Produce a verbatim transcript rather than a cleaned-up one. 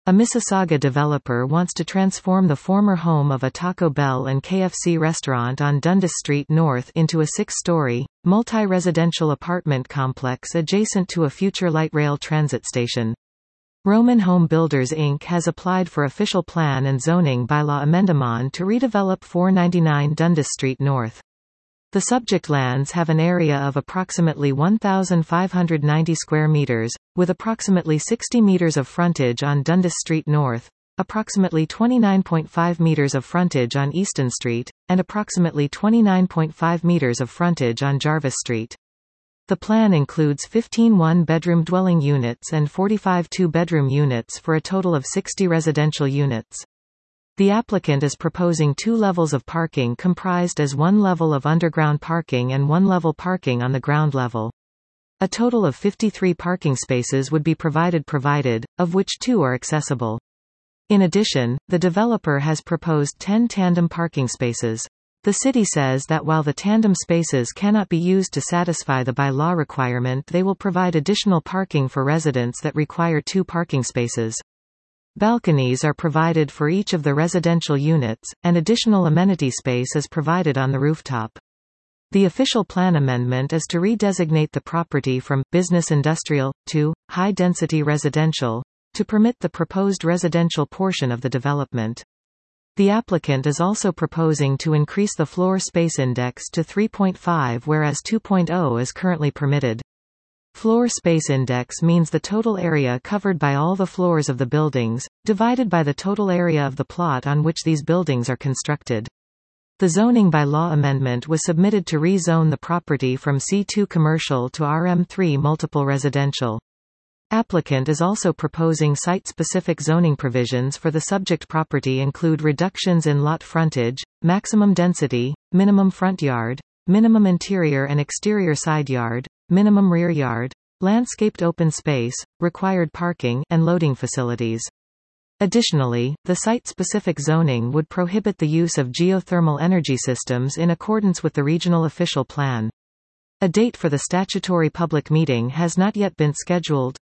A Mississauga developer wants to transform the former home of a Taco Bell and K F C restaurant on Dundas Street North into a six-story, multi-residential apartment complex adjacent to a future light rail transit station. Roman Home Builders Incorporated has applied for official plan and zoning bylaw amendment to redevelop four ninety-nine Dundas Street North. The subject lands have an area of approximately one thousand five hundred ninety square meters, with approximately sixty meters of frontage on Dundas Street North, approximately twenty-nine point five meters of frontage on Easton Street, and approximately twenty-nine point five meters of frontage on Jarvis Street. The plan includes fifteen one-bedroom dwelling units and forty-five two-bedroom units for a total of sixty residential units. The applicant is proposing two levels of parking comprised as one level of underground parking and one level parking on the ground level. A total of fifty-three parking spaces would be provided provided, of which two are accessible. In addition, the developer has proposed ten tandem parking spaces. The city says that while the tandem spaces cannot be used to satisfy the by-law requirement, they will provide additional parking for residents that require two parking spaces. Balconies are provided for each of the residential units, and additional amenity space is provided on the rooftop. The official plan amendment is to redesignate the property from business industrial to high-density residential to permit the proposed residential portion of the development. The applicant is also proposing to increase the floor space index to three point five, whereas two point zero is currently permitted. Floor space index means the total area covered by all the floors of the buildings, divided by the total area of the plot on which these buildings are constructed. The zoning by law amendment was submitted to rezone the property from C two commercial to R M three multiple residential. Applicant is also proposing site-specific zoning provisions for the subject property include reductions in lot frontage, maximum density, minimum front yard, minimum interior and exterior side yard, minimum rear yard, landscaped open space, required parking, and loading facilities. Additionally, the site-specific zoning would prohibit the use of geothermal energy systems in accordance with the regional official plan. A date for the statutory public meeting has not yet been scheduled.